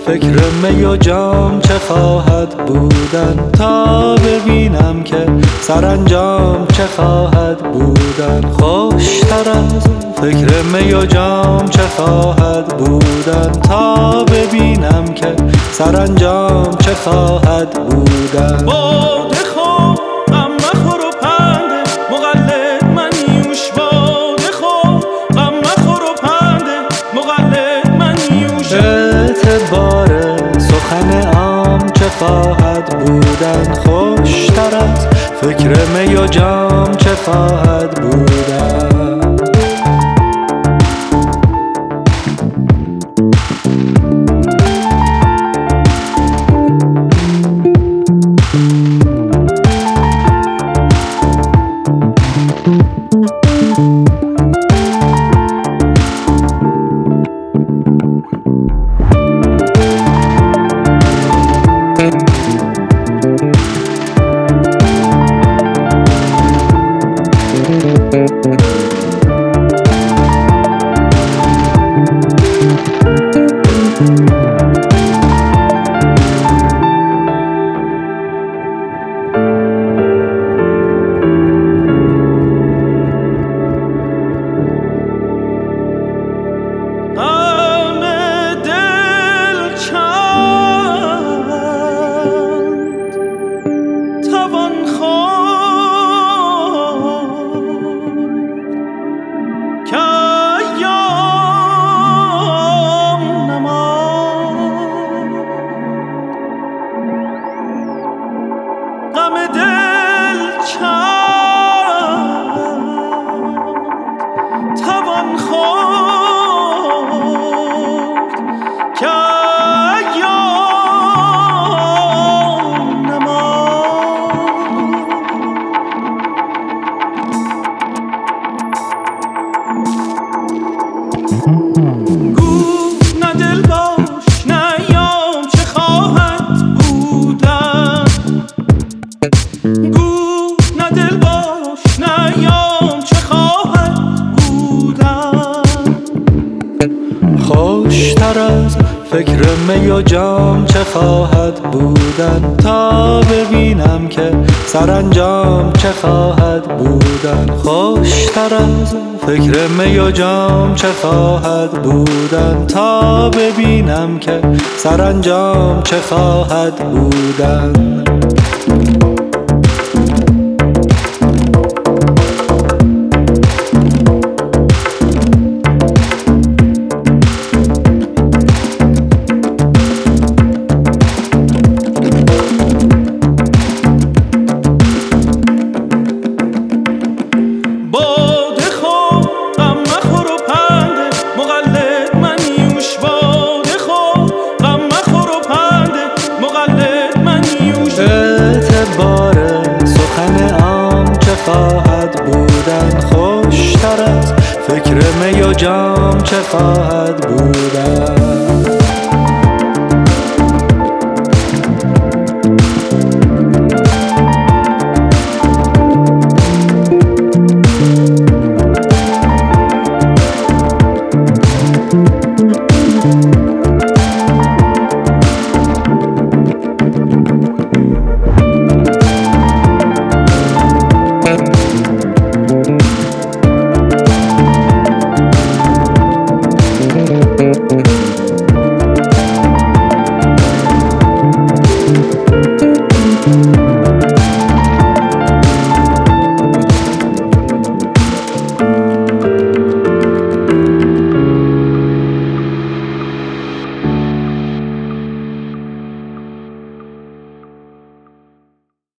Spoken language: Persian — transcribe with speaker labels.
Speaker 1: فکر می و جام چه خواهد بودن، تا ببینم که سرانجام چه خواهد بودن. خوشتر از فکر می و جام چه خواهد بودن، تا ببینم که سرانجام چه خواهد بودن.
Speaker 2: باده خور غم مخور و پنده مقلد من نیوش، باده خور غم مخور و پنده مقلد من نیوش.
Speaker 1: اعتبار سخن عام چه خواهد بودن، خوشتر از فکر می و جام چه خواهد بودن.
Speaker 2: غم دل چند توان خورد که ایام نماند. گو نه دل باش نه ایام چه خواهد بودن، گو نه دل باش نه ایام چه خواهد بودن.
Speaker 1: خوشتر از فکر می و جام چه خواهد بودن، تا ببینم که سرانجام چه خواهد بودن. خوشتر از فکر می و جام چه خواهد بودن، تا ببینم که سرانجام چه خواهد بودن. اعتبار سخن عام چه خواهد بودن، خوشتر از فکر می و جام چه خواهد بودن.